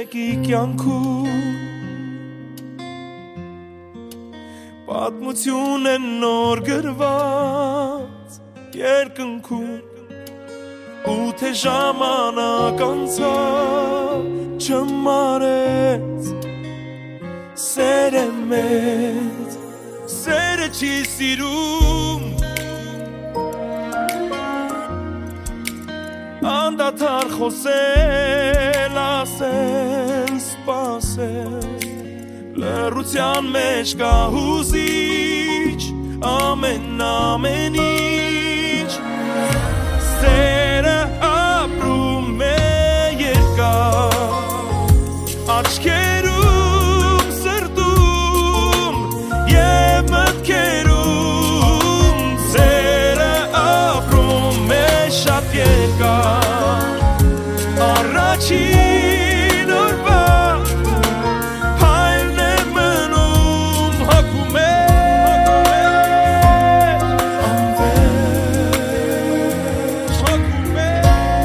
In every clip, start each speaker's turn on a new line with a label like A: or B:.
A: մեկի կյանքում պատմություն է նոր գրված երկնքում ու թե ժամանակ անցավ չմարեց սերը մեծ սերը չի սիրում անդադար խոսել ասել սպասել լռության մեջ կա հուզիչ ամեն ինչ սերը ապրում է երկար աչքերում սրտում և մտքերում սերը ապրում է շատ երկար առաջին օրվա հայրն է մնում հոգում է անվերջ հոգում է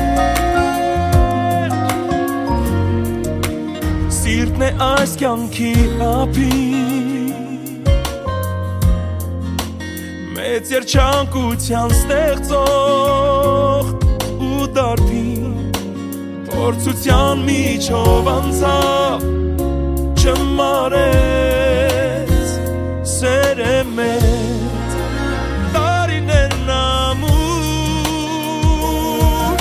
A: սիրտն է այս կյանքի ափին մեծ երջանկության ստեղծող ու դարբին փորձության միջով անցավ չմարեց սերը մեծ տարիներն ամուր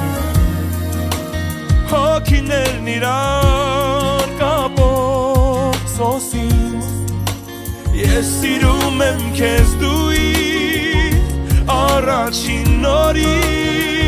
A: հոգիներն իրար կապող սոսին ես սիրում եմ քեզ դու առաջին նորից